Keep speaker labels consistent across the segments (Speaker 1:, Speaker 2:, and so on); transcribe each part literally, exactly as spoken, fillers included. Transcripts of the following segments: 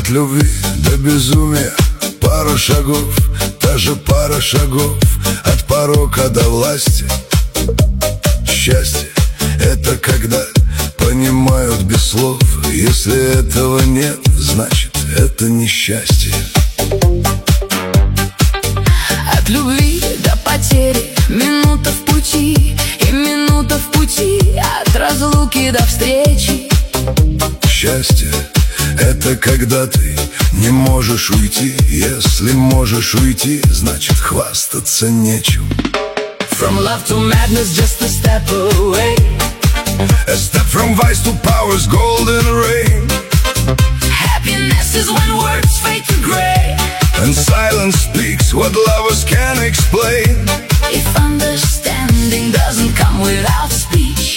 Speaker 1: От любви до безумия пара шагов, даже пара шагов от порока до власти. Счастье — это когда понимают без слов. Если этого нет, значит, это несчастье.
Speaker 2: От любви до потери минута в пути, и минута в пути от разлуки до встречи.
Speaker 1: Счастье — это когда ты не можешь уйти. Если можешь уйти, значит, хвастаться нечем.
Speaker 2: From love to madness, just a step away.
Speaker 1: A step from vice to power's golden ray.
Speaker 2: Happiness is when words fade to gray,
Speaker 1: And silence speaks what lovers can't explain.
Speaker 2: if understanding doesn't come without speech,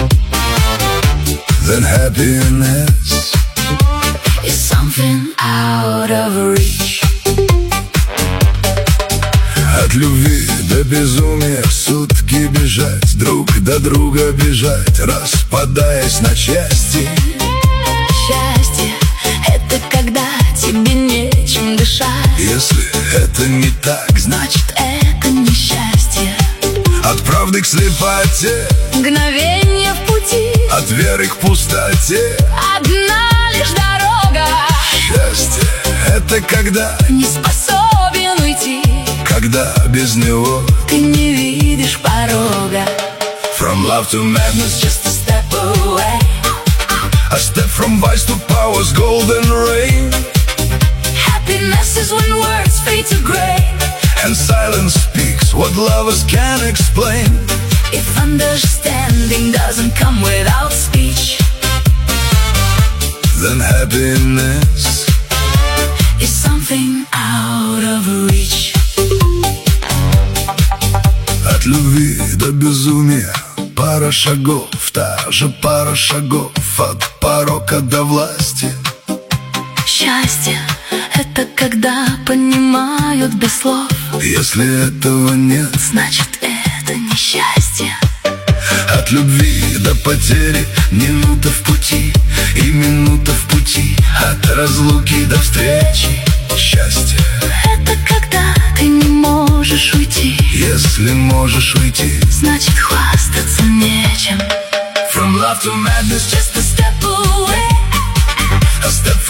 Speaker 1: Then happiness
Speaker 2: is something out of reach.
Speaker 1: от любви до безумия в сутки бежать, друг до друга бежать, распадаясь на части.
Speaker 2: Счастье — это когда тебе нечем дышать.
Speaker 1: Если это не так,
Speaker 2: Значит, это несчастье.
Speaker 1: от правды к слепоте,
Speaker 2: Мгновение в пути,
Speaker 1: от веры к пустоте.
Speaker 2: одна лишь дорога.
Speaker 1: Счастье — это когда,
Speaker 2: Не способен уйти,
Speaker 1: когда без него.
Speaker 2: ты не видишь порога.
Speaker 1: From love to madness,
Speaker 2: Just a step away.
Speaker 1: a step from vice to power's golden ray.
Speaker 2: Happiness is when words fade to gray,
Speaker 1: And silence speaks what lovers can't explain.
Speaker 2: if understanding doesn't come without speech,
Speaker 1: Then happiness
Speaker 2: is something out of reach.
Speaker 1: от любви до безумия пара шагов, та же пара шагов от порока до власти.
Speaker 2: Счастье — это когда понимают без слов.
Speaker 1: Если этого нет,
Speaker 2: Значит, это несчастье.
Speaker 1: от любви до потери минута в пути, и минута в пути от разлуки до встречи. Счастье
Speaker 2: — это когда ты не можешь уйти.
Speaker 1: Если можешь уйти.
Speaker 2: Значит, хвастаться нечем.
Speaker 1: From love to madness,
Speaker 2: Just a step away.
Speaker 1: a step